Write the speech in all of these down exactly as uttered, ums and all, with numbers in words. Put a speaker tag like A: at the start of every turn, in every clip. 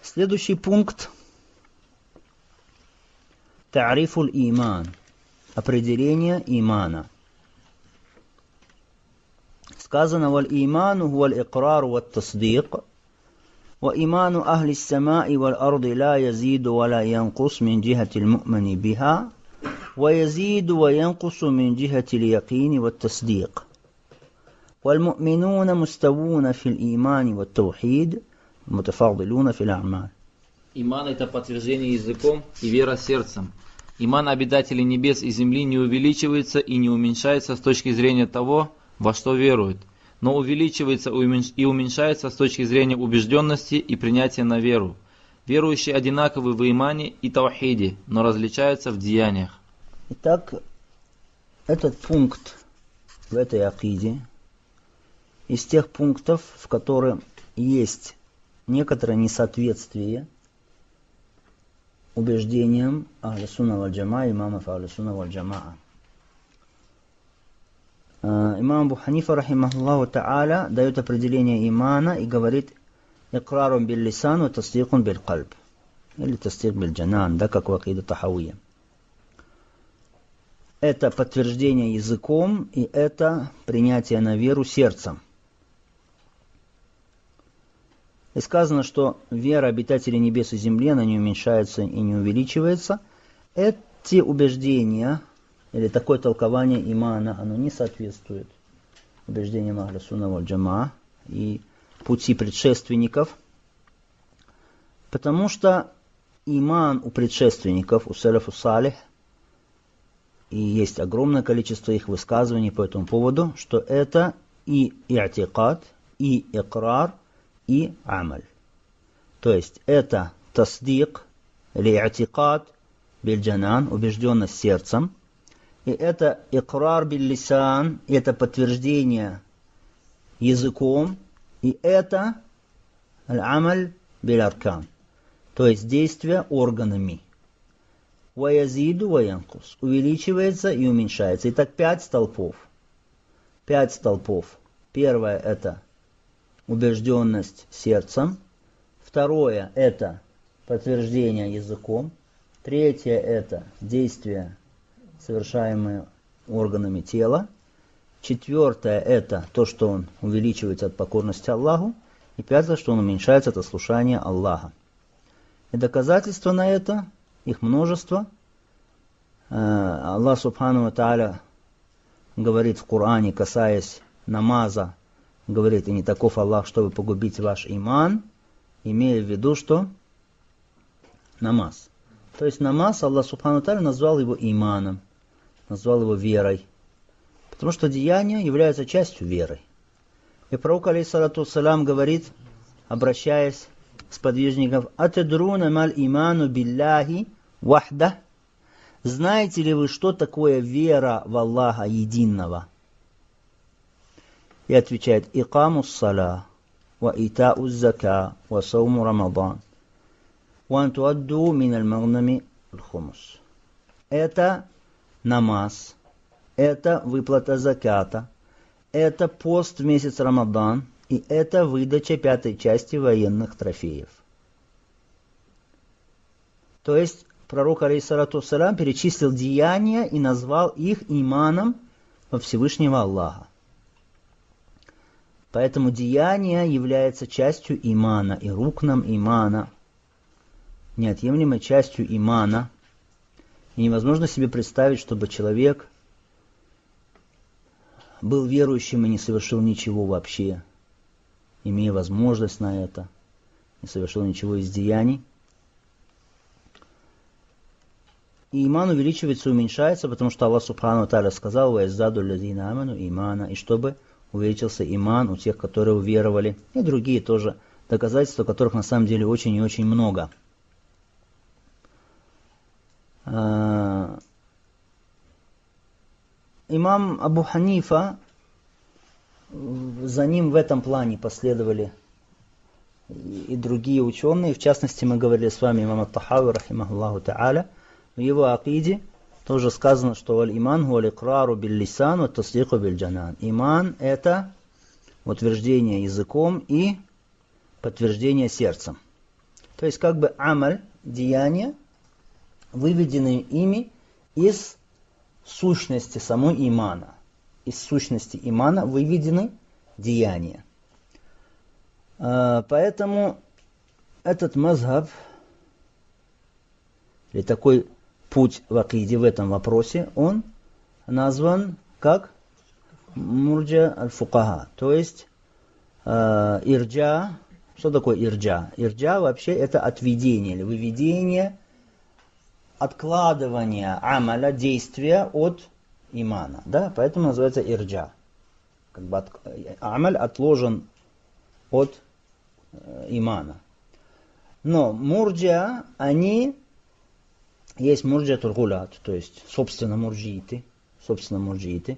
A: Следующий пункт. Та'рифуль иман. Определение имана. Сказано: «Валь иману хуаль икрару ват тасдик, ва иману ахли ссамаи валь арди ла язиду ва ла янкус мин джихатиль му'мини биха, ва язиду ва янкусу мин джихатиль якини ват тасдик. Валь му'минуна муставуна фил имани ват таухид, мутафадилуна фил а'маль».
B: Иман — это подтверждение языком и вера сердцем. Иман обитателей небес и земли не увеличивается и не уменьшается с точки зрения того, во что веруют, но увеличивается и уменьшается с точки зрения убежденности и принятия на веру. Верующие одинаковы в имане и таухиде, но различаются в деяниях.
A: Итак, этот пункт в этой акиде из тех пунктов, в которых есть некоторое несоответствие убеждениям Ахлю Сунна валь Джамаа, имамов Ахлю Сунна валь Джамаа. Имам Абу Ханифа, рахимахуллаху та'аля, дает определение имана и говорит: икрарун бил лисан ва тасдикун бил кальб. Или тасдик бил джанан, да, как в акиде тахавия. Это подтверждение языком, и это принятие на веру сердцем. И сказано, что вера обитателей небес и земли, она не уменьшается и не увеличивается. Эти убеждения, или такое толкование имана, оно не соответствует убеждениям Ахлю Сунна валь Джамаа и пути предшественников, потому что иман у предшественников, у салафу салих, и есть огромное количество их высказываний по этому поводу, что это и и'тикад, и икрар, и амаль. То есть это тасдик или и'тикад биль-джанан, убежденность сердцем, и это икрар биль-лисан, это подтверждение языком, и это аль-амаль биль-аркан, то есть действие органами. Ва язиду ва янкус, увеличивается и уменьшается. Итак, пять столпов. Пять столпов. Первое — это убежденность сердцем. Второе — это подтверждение языком. Третье — это действия, совершаемые органами тела. Четвертое — это то, что он увеличивается от покорности Аллаху. И пятое, что он уменьшается от ослушания Аллаха. И доказательства на это, их множество. Аллах Субхану ва Тааля говорит в Коране, касаясь намаза, говорит: и не таков Аллах, чтобы погубить ваш иман, имея в виду, что намаз. То есть намаз Аллах Субхану ва Тааля назвал его иманом, назвал его верой, потому что деяния являются частью веры. И пророк, алейхиссалату вассалям, говорит, обращаясь к сподвижникам: «Атадруна маль иману билляхи вахда». Знаете ли вы, что такое вера в Аллаха единого? И отвечает: «Икаму ссаля, ва итау зака, ва сауму рамадан, ва антуадду мин аль-магнами аль-хумус». Это намаз, это выплата заката, это пост в месяц Рамадан, и это выдача пятой части военных трофеев. То есть пророк, алейхиссалату вассалям, перечислил деяния и назвал их иманом во Всевышнего Аллаха. Поэтому деяние является частью имана, и рукном имана, неотъемлемой частью имана. И невозможно себе представить, чтобы человек был верующим и не совершил ничего вообще, имея возможность на это, не совершил ничего из деяний. И иман увеличивается и уменьшается, потому что Аллах Субхану ва Тааля сказал: «Ва издаду лазина аману имана», и чтобы увеличился иман у тех, которые уверовали, и другие тоже доказательства, которых на самом деле очень и очень много. Имам Абу Ханифа, за ним в этом плане последовали и другие ученые. В частности, мы говорили с вами имам ат-Тахави, рахимахуллаху та'аля. В его акиде тоже сказано, что «Валь-иман хуа ликрару биль-лисан ва тасдику биль-джанан». Иман — это утверждение языком и подтверждение сердцем. То есть как бы амаль, деяния, выведены ими из сущности самой имана. Из сущности имана выведены деяния. Поэтому этот мазхаб, или такой путь в акиде в этом вопросе, он назван как мурджа аль-фукаха, то есть э, ирджа. Что такое ирджа? Ирджа вообще это отведение или выведение, откладывание амаля, действия от имана. Да? Поэтому называется ирджа. Как бы от, амаль отложен от э, имана. Но мурджа, они, есть мурджа тургулят, то есть собственно мурджииты, собственно мурджииты,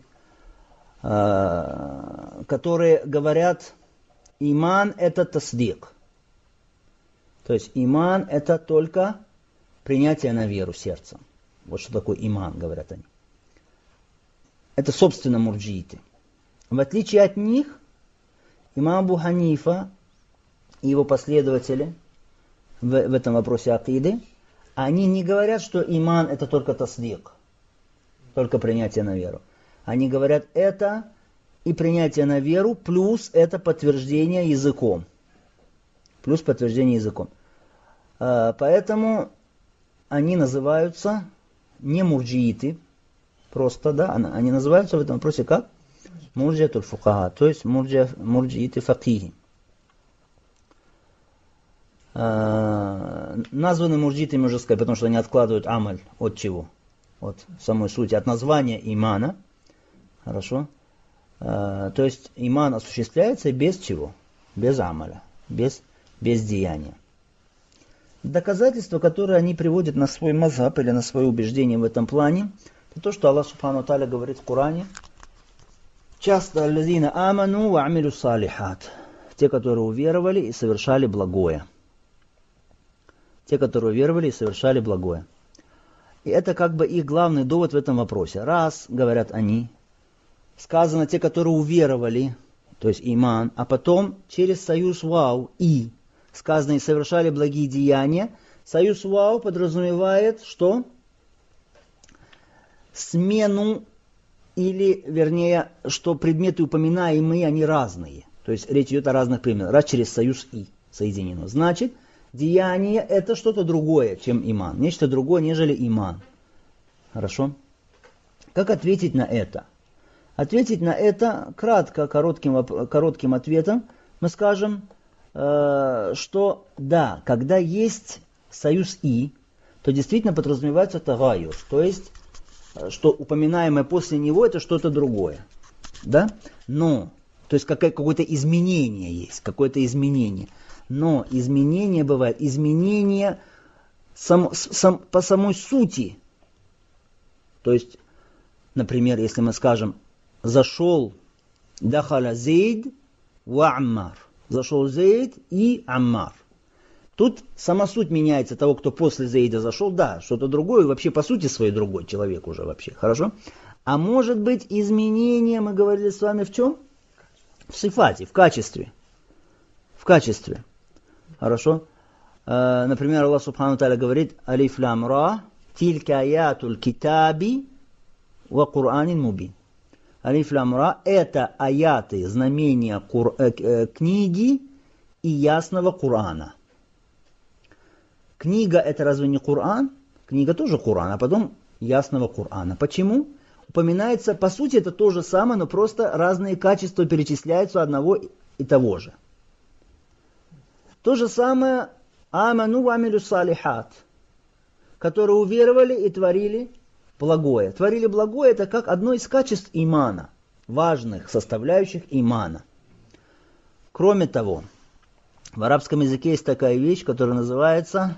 A: э, которые говорят, иман это тасдик. То есть иман это только принятие на веру сердцем. Вот что такое иман, говорят они. Это собственно мурджииты. В отличие от них, имам Абу Ханифа и его последователи в, в этом вопросе акиды, они не говорят, что иман это только тасдик, только принятие на веру. Они говорят, это и принятие на веру, плюс это подтверждение языком. Плюс подтверждение языком. Поэтому они называются не мурджииты, просто, да, они называются в этом вопросе как? Мурджиатуль фукаха, то есть мурджи, мурджииты факихи. Названы мурджиитами, уже сказать, потому что они откладывают амаль от чего? От самой сути, от названия имана. Хорошо? То есть иман осуществляется без чего? Без амаля, без, без деяния. Доказательство, которое они приводят на свой мазхаб или на свое убеждение в этом плане, это то, что Аллах Субхану ва Тааля говорит в Коране. Часто аллазина аману ва амилю салихат. Те, которые уверовали и совершали благое. Те, которые уверовали и совершали благое. И это как бы их главный довод в этом вопросе. Раз, говорят они, сказано те, которые уверовали, то есть иман, а потом через союз вау и сказано и совершали благие деяния. Союз вау подразумевает, что смену или, вернее, что предметы упоминаемые, они разные. То есть речь идет о разных предметах. Раз через союз и соединено. Значит, деяние это что-то другое, чем иман. Нечто другое, нежели иман. Хорошо? Как ответить на это? Ответить на это кратко, коротким, коротким ответом мы скажем, э, что да, когда есть союз и, то действительно подразумевается тагайюр, то есть что упоминаемое после него это что-то другое. Да? Но, то есть какое-то изменение есть, какое-то изменение. Но изменение бывает, изменение сам, сам, по самой сути. То есть, например, если мы скажем, зашел дахаля Зейд ва Аммар. Зашел Зейд и Аммар. Тут сама суть меняется того, кто после Зейда зашел. Да, что-то другое, вообще по сути своей другой человек уже вообще. Хорошо? А может быть изменение, мы говорили с вами в чем? В сифате, в качестве. В качестве. Хорошо? Э, например, Аллах Субхану Тааля говорит, алиф лам ра, тилька аятуль китаби ва Куранин мубин. Алиф лам ра это аяты, знамения кур, э, э, книги и ясного Курана. Книга это разве не Коран? Книга тоже Коран, а потом ясного Корана. Почему? Упоминается, по сути это то же самое, но просто разные качества перечисляются одного и того же. То же самое аману ва амилю салихат, которые уверовали и творили благое. Творили благое это как одно из качеств имана, важных составляющих имана. Кроме того, в арабском языке есть такая вещь, которая называется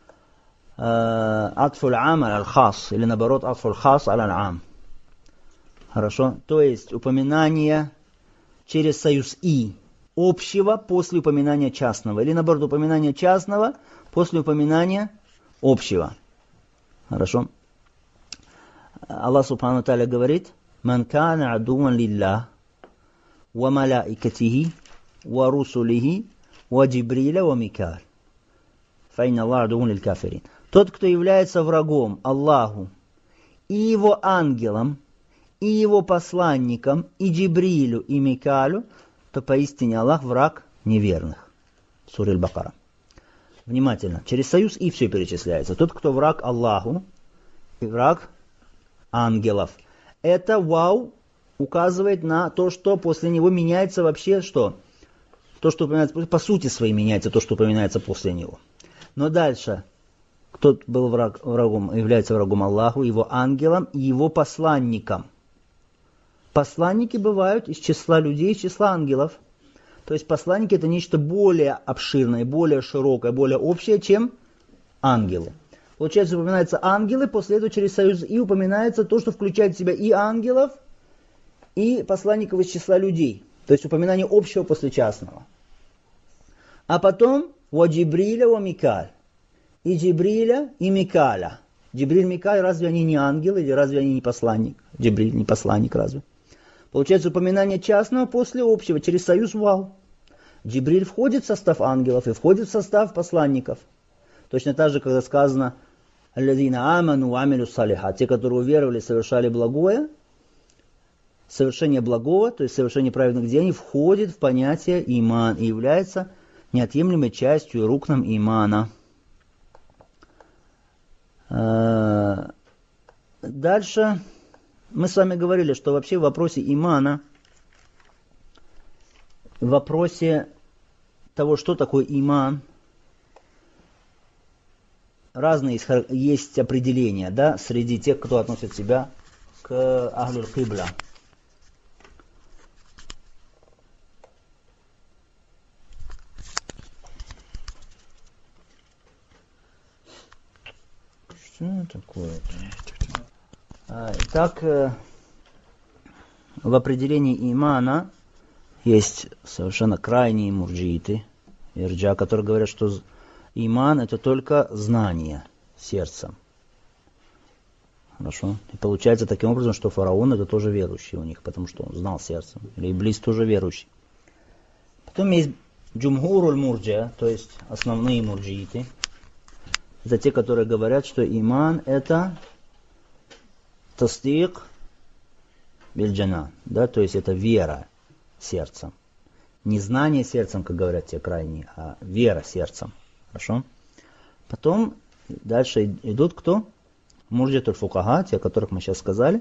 A: атфуль ам аль-хас, или наоборот атфуль хас аль-ам. Хорошо? То есть упоминание через союз и общего после упоминания частного, или наоборот упоминание частного после упоминания общего. Хорошо? Аллах Субхану Тааля говорит: «Ман кана адуан лиллах ва малаикатихи ва русулихи ва Джибриля ва Микаэль. فَإِنَّ اللَّهَ عَدُوٌّ لِلْكَافِرِينَ. Тот, кто является врагом Аллаху и его ангелам, и его посланникам, и Джибрилю, и Микалю, то поистине Аллах враг неверных. Сура Аль-Бакара. Внимательно. Через союз и все перечисляется. Тот, кто враг Аллаху и враг ангелов. Это вау указывает на то, что после него меняется вообще что? То, что упоминается, по сути своей меняется то, что упоминается после него. Но дальше. Кто был враг, врагом, является врагом Аллаху, его ангелам и его посланникам. Посланники бывают из числа людей, из числа ангелов. То есть посланники это нечто более обширное, более широкое, более общее, чем ангелы. Получается, упоминаются ангелы, после этого через союз и упоминается то, что включает в себя и ангелов, и посланников из числа людей. То есть упоминание общего после частного. А потом «Ва Джибриля ва Микаль». И Джибриля, и Микаля. Джибриль, Микаль, разве они не ангелы, или разве они не посланник? Джибриль не посланник, разве? Получается упоминание частного после общего, через союз вау. Джибриль входит в состав ангелов и входит в состав посланников. Точно так же, когда сказано «Аллазина аману ва амилю салиха», те, которые уверовали, совершали благое, совершение благого, то есть совершение праведных деяний, входит в понятие иман и является неотъемлемой частью рукном имана. Дальше мы с вами говорили, что вообще в вопросе имана, в вопросе того, что такое иман, разные есть определения, да, среди тех, кто относит себя к Ахлюль Кибля. Что такое-то? А, итак, в определении имана есть совершенно крайние мурджииты, ирджа, которые говорят, что иман это только знание сердцем. Хорошо. И получается таким образом, что фараон это тоже верующий у них, потому что он знал сердцем. Или Иблис тоже верующий. Потом есть джумхуруль мурджа, то есть основные мурджииты. Это те, которые говорят, что иман это тасдик биль-джанан, да, то есть это вера сердцем. Не знание сердцем, как говорят те крайние, а вера сердцем. Хорошо? Потом дальше идут кто? Мурджитуль фукаха, те, о которых мы сейчас сказали.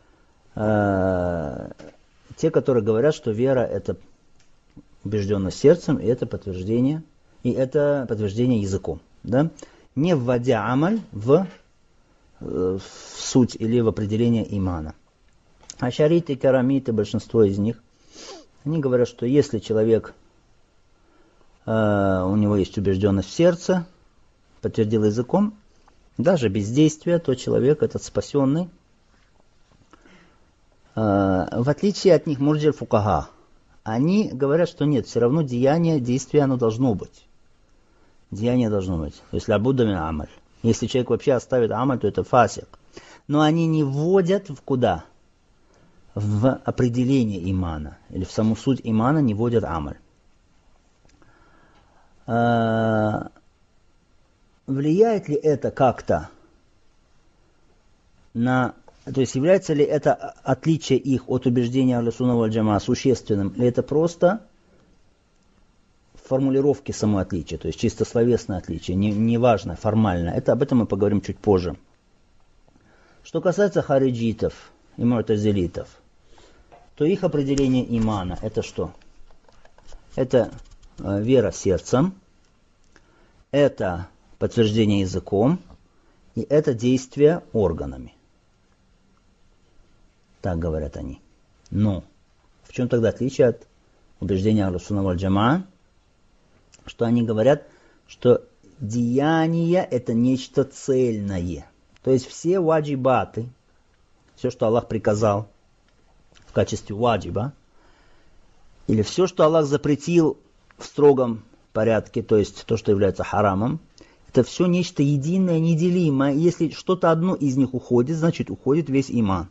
A: Э-э- те, которые говорят, что вера это убежденность сердцем, и это подтверждение, и это подтверждение языком, да? Не вводя амаль в, в суть или в определение имана. Ашариты, карамиты, большинство из них, они говорят, что если человек, э, у него есть убежденность в сердце, подтвердил языком, даже без действия, то человек этот спасенный. Э, в отличие от них мурджи фукаха, они говорят, что нет, все равно деяние, действие оно должно быть. Деяние должно быть. То есть лабудда мин амаль. Если человек вообще оставит амаль, то это фасик. Но они не вводят в куда? В определение имана. Или в саму суть имана не вводят амаль. А, влияет ли это как-то на... То есть является ли это отличие их от убеждения Ахлю-Сунна валь-Джамаа существенным? Или это просто... формулировки само отличия, то есть чисто словесное отличие, не, не важно, формально. Это об этом мы поговорим чуть позже. Что касается хариджитов и му'тазилитов, то их определение имана это что? Это э, вера сердцем, это подтверждение языком и это действие органами. Так говорят они. Но в чем тогда отличие от убеждения Ахлю-Сунна валь-Джамаа? Что они говорят, что деяние это нечто цельное. То есть все ваджибаты, все, что Аллах приказал в качестве ваджиба, или все, что Аллах запретил в строгом порядке, то есть то, что является харамом, это все нечто единое, неделимое. Если что-то одно из них уходит, значит уходит весь иман.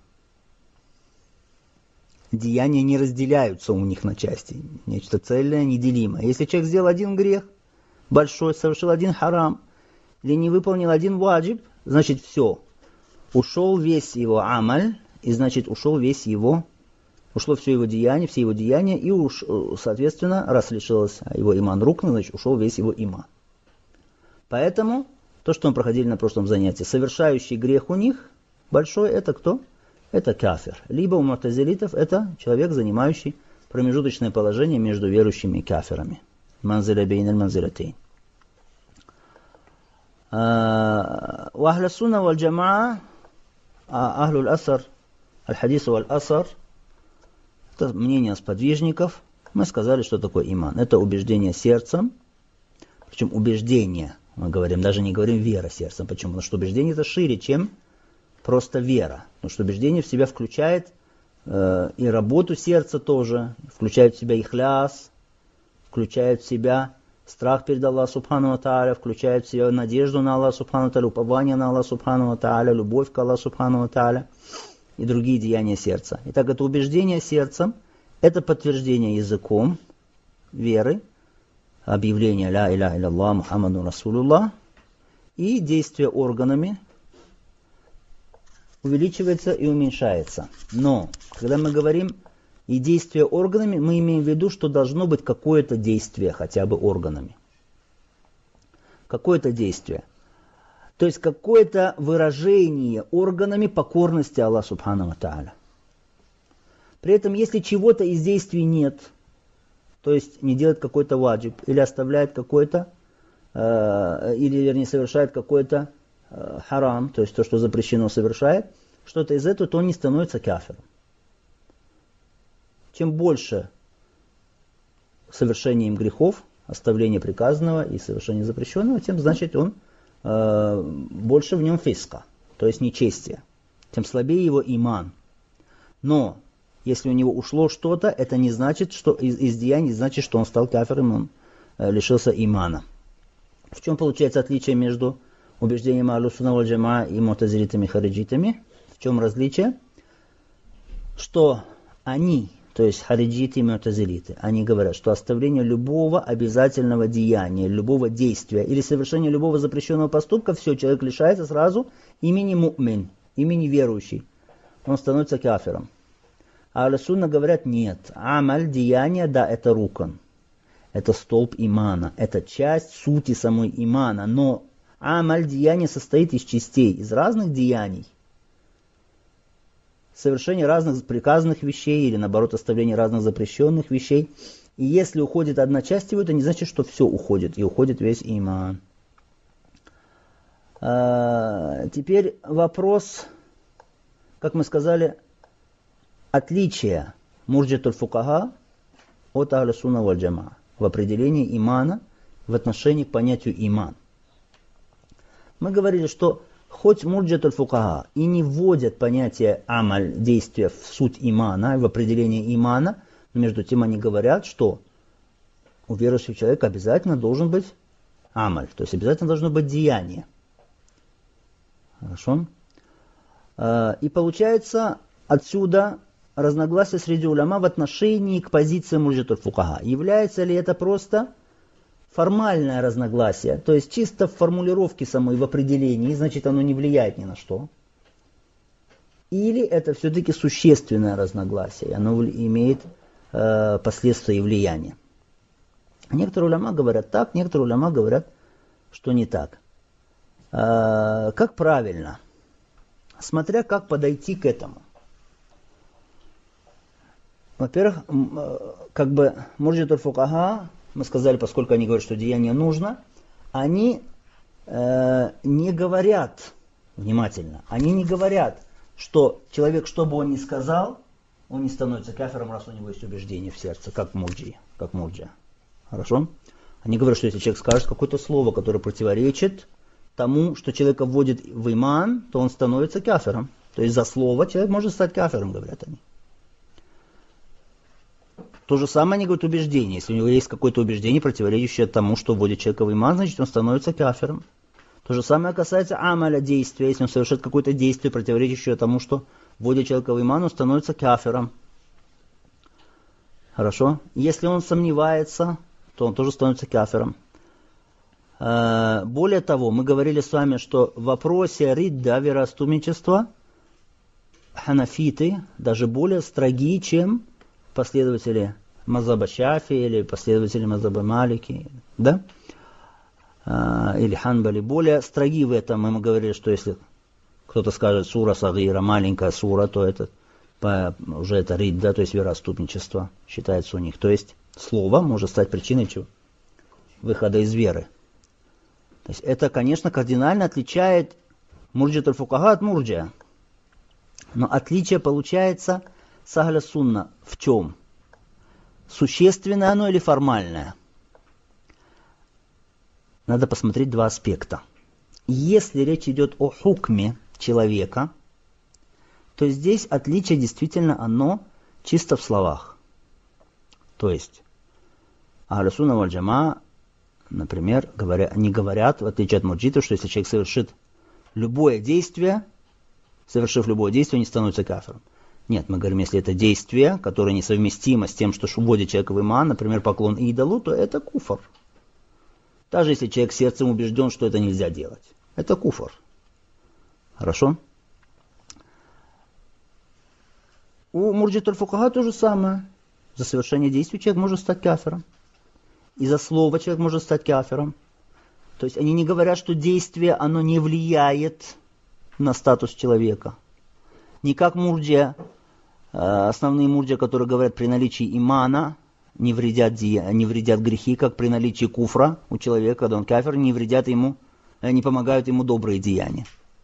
A: Деяния не разделяются у них на части. Нечто цельное, неделимое. Если человек сделал один грех, большой, совершил один харам, или не выполнил один ваджиб, значит все. Ушел весь его амаль, и значит ушел весь его, ушло все его деяние, все его деяния, и уж, соответственно, раз лишилось его иман рукна, значит ушел весь его иман. Поэтому, то, что мы проходили на прошлом занятии, совершающий грех у них большой, это кто? Это кафир. Либо у му'тазилитов это человек, занимающий промежуточное положение между верующими и кафирами. Манзиля бейн аль-манзилятейн. У ахля сунна валь джамаа, ахлю аль-асар, аль-хадису валь-асар, это мнение сподвижников. Мы сказали, что такое иман. Это убеждение сердцем, причем убеждение, мы говорим, даже не говорим вера сердцем. Почему? Потому что убеждение это шире, чем просто вера. Потому что убеждение в себя включает э, и работу сердца тоже, включает в себя ихляс, включает в себя страх перед Аллахом Субхану ва Тааля, включает в себя надежду на Аллаха Субхану ва Тааля, упование на Аллаха Субхану ва Тааля, любовь к Аллаху Субхану ва Тааля и другие деяния сердца. Итак, это убеждение сердцем, это подтверждение языком веры, объявление «Ля иляха илlallah Мухаммаду Расулуллах», и действие органами увеличивается и уменьшается. Но, когда мы говорим и действие органами, мы имеем в виду, что должно быть какое-то действие хотя бы органами. Какое-то действие. То есть какое-то выражение органами покорности Аллаху Субхану ва Тааля. При этом, если чего-то из действий нет, то есть не делает какой-то ваджиб, или оставляет какой-то, э, или вернее совершает какой-то э, харам, то есть то, что запрещено, совершает, что-то из этого, то он не становится кафиром. Чем больше совершением грехов, оставление приказанного и совершение запрещенного, тем значит он э, больше в нем фиска, то есть нечестие. Тем слабее его иман. Но если у него ушло что-то, это не значит, что из, из деяний, значит, что он стал кафиром, он э, лишился имана. В чем получается отличие между убеждением ахлю сунна валь джамаа и му'тазилитами хариджитами? В чем различие? Что они, то есть хариджиты и му'тазилиты, они говорят, что оставление любого обязательного деяния, любого действия или совершение любого запрещенного поступка, все, человек лишается сразу имени му'мин, имени верующий. Он становится кафиром. А ахлю сунна говорят, нет, амаль, деяние, да, это рукан. Это столб имана, это часть сути самой имана. Но амаль, деяние состоит из частей, из разных деяний. Совершение разных приказанных вещей или, наоборот, оставление разных запрещенных вещей. И если уходит одна часть его, это не значит, что все уходит, и уходит весь иман. А, теперь вопрос, как мы сказали, отличие мурджитуль фукаха от ахлю сунна валь джамаа в определении имана в отношении к понятию иман. Мы говорили, что хоть мурджитуль фукаха и не вводят понятие амаль, действия, в суть имана, в определение имана, но между тем они говорят, что у верующего человека обязательно должен быть амаль, то есть обязательно должно быть деяние. Хорошо? И получается отсюда разногласия среди уляма в отношении к позиции мурджитуль фукаха. Является ли это просто формальное разногласие, то есть чисто в формулировке самой, в определении, значит оно не влияет ни на что? Или это все-таки существенное разногласие, оно имеет э, последствия и влияние? Некоторые уляма говорят так, некоторые уляма говорят, что не так. Э, как правильно? Смотря как подойти к этому. Во-первых, как бы мурджитуль фукаха, мы сказали, поскольку они говорят, что деяние нужно, они э, не говорят, внимательно, они не говорят, что человек, что бы он ни сказал, он не становится кафиром, раз у него есть убеждение в сердце, как мурджи, как мурджа. Хорошо? Они говорят, что если человек скажет какое-то слово, которое противоречит тому, что человека вводит в иман, то он становится кафиром. То есть за слово человек может стать кафиром, говорят они. То же самое они говорят убеждение. Если у него есть какое-то убеждение, противоречащее тому, что вводит человека в иман, значит он становится кафиром. То же самое касается амаля, действия. Если он совершает какое-то действие, противоречащее тому, что вводит человека в иман, он становится кафиром. Хорошо? Если он сомневается, то он тоже становится кафиром. Более того, мы говорили с вами, что в вопросе ридда, вероотступничества, ханафиты даже более строги, чем последователи мазаба Шафи или последователи мазаба Малики, да? Или ханбали. Более строги в этом. Мы говорили, что если кто-то скажет сура сагира, маленькая сура, то это уже это ридда, то есть вероотступничество считается у них. То есть слово может стать причиной чего? Выхода из веры. То есть это, конечно, кардинально отличает мурджит аль-фукаха от мурджия. Но отличие получается с ахля сунна в чем? Существенное оно или формальное? Надо посмотреть два аспекта. Если речь идет о хукме человека, то здесь отличие действительно оно чисто в словах. То есть ахля сунна валь джамаа, например, говоря, не говорят, в отличие от мурджитов, что если человек совершит любое действие, совершив любое действие, не становится кафиром. Нет, мы говорим, если это действие, которое несовместимо с тем, что вводит человека в иман, например, поклон идолу, то это куфр. Даже если человек сердцем убежден, что это нельзя делать. Это куфр. Хорошо? У мурджит аль-фукаха то же самое. За совершение действий человек может стать кафиром. Из-за слова человек может стать кафиром. То есть они не говорят, что действие, оно не влияет на статус человека. Не как мурджия, основные мурджия, которые говорят при наличии имана, не вредят, не вредят грехи, как при наличии куфра у человека, когда он кафир, не вредят ему, не помогают ему добрые деяния.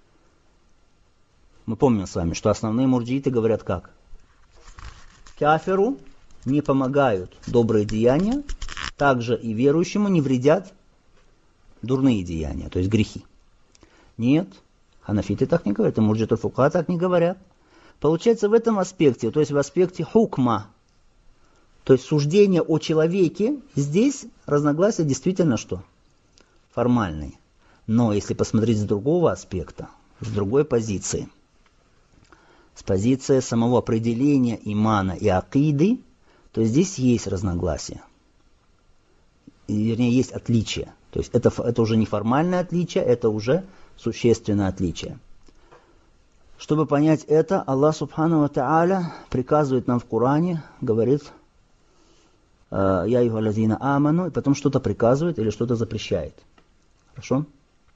A: Мы помним с вами, что основные мурджииты говорят как? Кафиру не помогают добрые деяния, также и верующему не вредят дурные деяния, то есть грехи. Нет, ханафиты так не говорят, и мурджит аль-фукаха так не говорят. Получается в этом аспекте, то есть в аспекте хукма, то есть суждение о человеке, здесь разногласия действительно что? Формальные. Но если посмотреть с другого аспекта, с другой позиции, с позиции самого определения имана и акиды, то здесь есть разногласия. Вернее, есть отличие. То есть это, это уже не формальное отличие, это уже существенное отличие. Чтобы понять это, Аллах Субхану ва Тааля приказывает нам в Коране, говорит, «Я юха лазина аману», и потом что-то приказывает или что-то запрещает. Хорошо?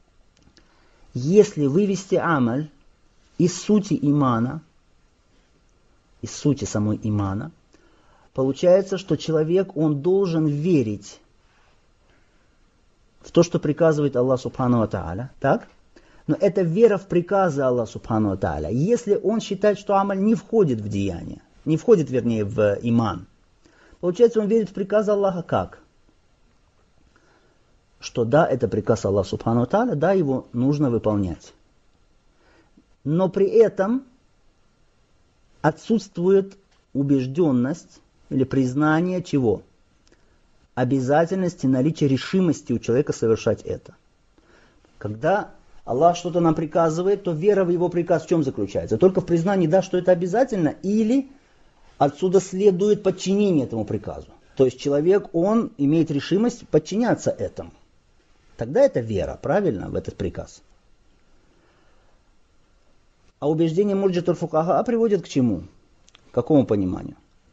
A: Если вывести амаль из сути имана, из сути самой имана, получается, что человек, он должен верить в то, что приказывает Аллах Субхану ва Тааля, так? Но это вера в приказы Аллаха Субхану ва Тааля. Если он считает, что амаль не входит в деяние, не входит, вернее, в иман, получается, он верит в приказ Аллаха как? Что да, это приказ Аллаха Субхану ва Тааля, да, его нужно выполнять. Но при этом отсутствует убежденность или признание чего? Обязательности, наличия решимости у человека совершать это. Когда Аллах что-то нам приказывает, то вера в его приказ в чем заключается? Только в признании, да, что это обязательно, или отсюда следует подчинение этому приказу. То есть человек, он имеет решимость подчиняться этому. Тогда это вера, правильно, в этот приказ. А убеждение мурджит аль-фукаха приводит к чему? К какому пониманию?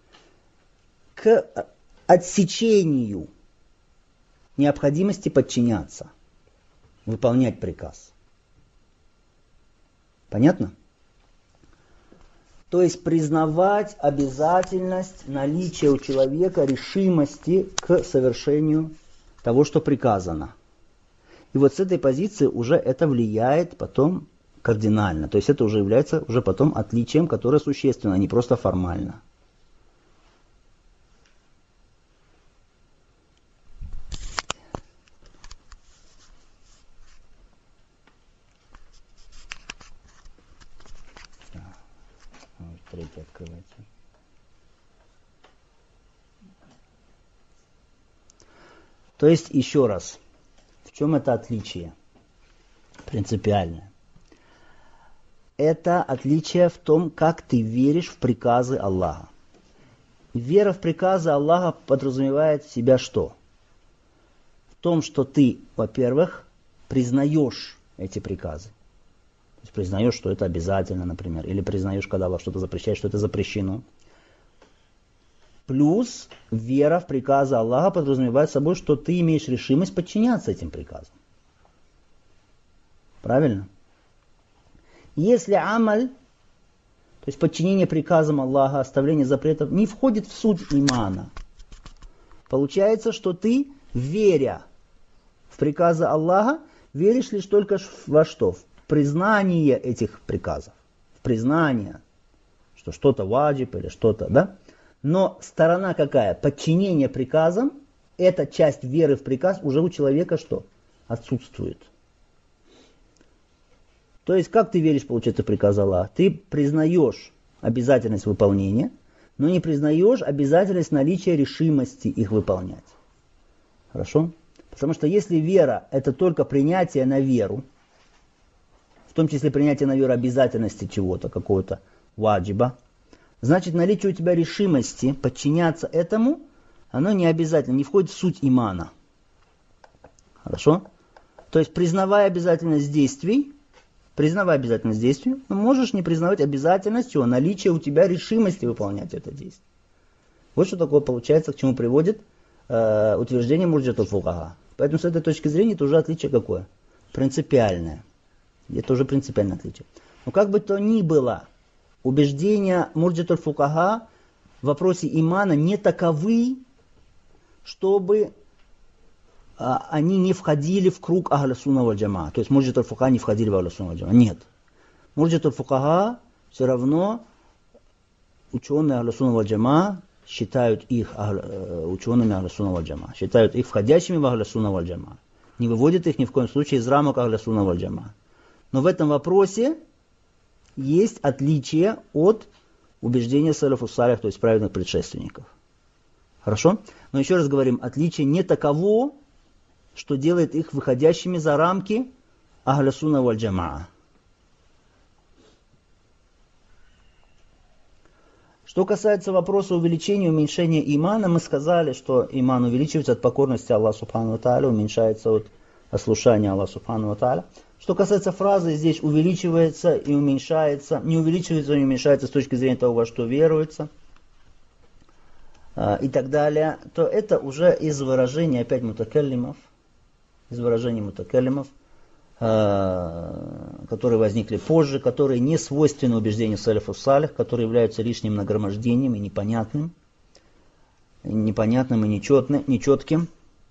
A: К отсечению необходимости подчиняться, выполнять приказ. Понятно? То есть признавать обязательность наличия у человека решимости к совершению того, что приказано. И вот с этой позиции уже это влияет потом кардинально. То есть это уже является уже потом отличием, которое существенно, а не просто формально. Третий открывается. То есть, еще раз, в чем это отличие? Принципиальное. Это отличие в том, как ты веришь в приказы Аллаха. Вера в приказы Аллаха подразумевает в себя что? В том, что ты, во-первых, признаешь эти приказы. То есть признаешь, что это обязательно, например. Или признаешь, когда Аллах что-то запрещает, что это запрещено. Плюс вера в приказы Аллаха подразумевает собой, что ты имеешь решимость подчиняться этим приказам. Правильно? Если амаль, то есть подчинение приказам Аллаха, оставление запретов, не входит в суть имана, получается, что ты, веря в приказы Аллаха, веришь лишь только во что? В признание этих приказов. В признание, что что-то ваджиб или что-то, да? Но сторона какая? Подчинение приказам, эта часть веры в приказ уже у человека что? Отсутствует. То есть, как ты веришь, получается, в приказ Аллаха? Ты признаешь обязательность выполнения, но не признаешь обязательность наличия решимости их выполнять. Хорошо? Потому что если вера – это только принятие на веру, в том числе принятие на веру обязательности чего-то, какого-то ваджиба, значит, наличие у тебя решимости подчиняться этому, оно не обязательно, не входит в суть имана. Хорошо? То есть, признавая обязательность действий, признавая обязательность действий, но можешь не признавать обязательность чего? Наличие у тебя решимости выполнять это действие. Вот что такое получается, к чему приводит э, утверждение мурджиатуль фукаха. Поэтому с этой точки зрения это уже отличие какое? Принципиальное. Это уже принципиальное отличие. Но как бы то ни было, убеждения мурджиатуль фукаха в вопросе имана не таковы, чтобы а, они не входили в круг ахля сунна валь джамаа. То есть мурджиатуль фукаха не входили в ахля сунна валь джамаа. Нет. Мурджиатуль фукаха все равно ученые ахля сунна валь джамаа считают их учеными ахля сунна валь джамаа, считают их входящими в ахля сунна валь джамаа. Не выводят их ни в коем случае из рамок ахля сунна валь джамаа. Но в этом вопросе есть отличие от убеждения салафу салих, то есть праведных предшественников. Хорошо? Но еще раз говорим, отличие не таково, что делает их выходящими за рамки ахля сунна валь джамаа. Что касается вопроса увеличения и уменьшения имана, мы сказали, что иман увеличивается от покорности Аллаху Субхану ва Тааля, уменьшается от ослушания Аллаху Субхану ва Тааля. Что касается фразы, здесь увеличивается и уменьшается, не увеличивается и не уменьшается с точки зрения того, во что веруется, и так далее, то это уже из выражений опять мутакаллимов, из выражений мутакаллимов, которые возникли позже, которые не свойственны убеждению салафу салих, которые являются лишним нагромождением и непонятным, непонятным и нечетным, нечетким,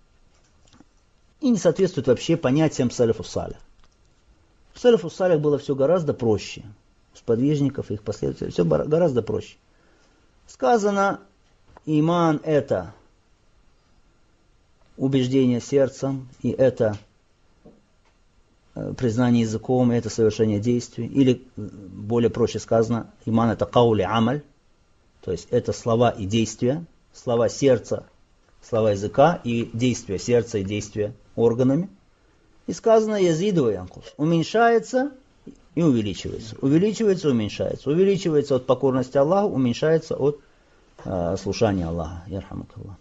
A: и не соответствуют вообще понятиям салафу салих. В салафу салих было все гораздо проще. Сподвижников и их последователей все гораздо проще. Сказано, иман это убеждение сердцем, и это признание языком, и это совершение действий. Или, более проще сказано, иман это каули амаль, то есть это слова и действия, слова сердца, слова языка и действия сердца и действия органами. И сказано язиду и янкус, уменьшается и увеличивается, увеличивается и уменьшается, увеличивается от покорности Аллаху, уменьшается от э, слушания Аллаха. Ярхамукаллах.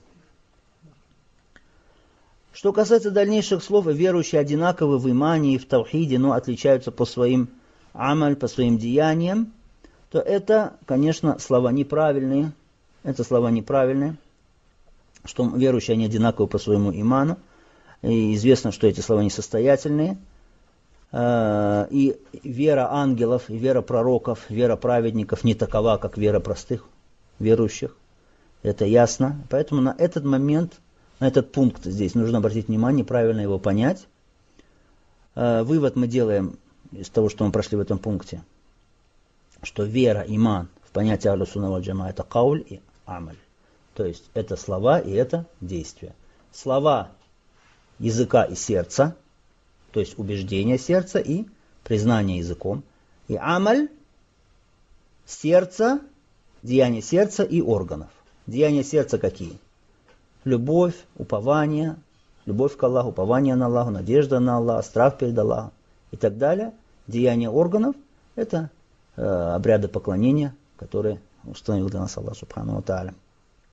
A: Что касается дальнейших слов, верующие одинаковы в имане и в таухиде, но отличаются по своим амаль, по своим деяниям, то это, конечно, слова неправильные. Это слова неправильные, что верующие они одинаковы по своему иману. И известно, что эти слова несостоятельные. И вера ангелов, и вера пророков, вера праведников не такова, как вера простых верующих. Это ясно. Поэтому на этот момент, на этот пункт здесь нужно обратить внимание, правильно его понять. Вывод мы делаем из того, что мы прошли в этом пункте, что вера, иман в понятие ахлю сунна валь джамаа это кауль и амаль. То есть это слова и это действия. Слова языка и сердца, то есть убеждение сердца и признание языком. И амаль сердца, деяния сердца и органов. Деяния сердца какие? Любовь, упование, любовь к Аллаху, упование на Аллаху, надежда на Аллаха, страх перед Аллахом и так далее. Деяния органов – это э, обряды поклонения, которые установил для нас Аллах Субхану ва Тааля.